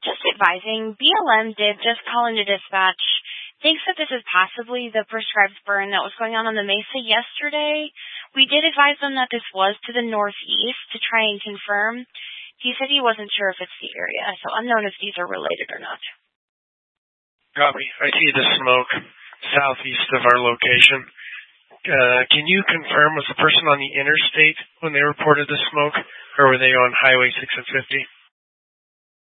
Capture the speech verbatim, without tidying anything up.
Just advising, B L M did just call into dispatch. Thinks that this is possibly the prescribed burn that was going on on the mesa yesterday. We did advise them that this was to the northeast to try and confirm. He said he wasn't sure if it's the area, so unknown if these are related or not. Copy. I see the smoke southeast of our location. Uh, can you confirm, was the person on the interstate when they reported the smoke, or were they on Highway six and fifty?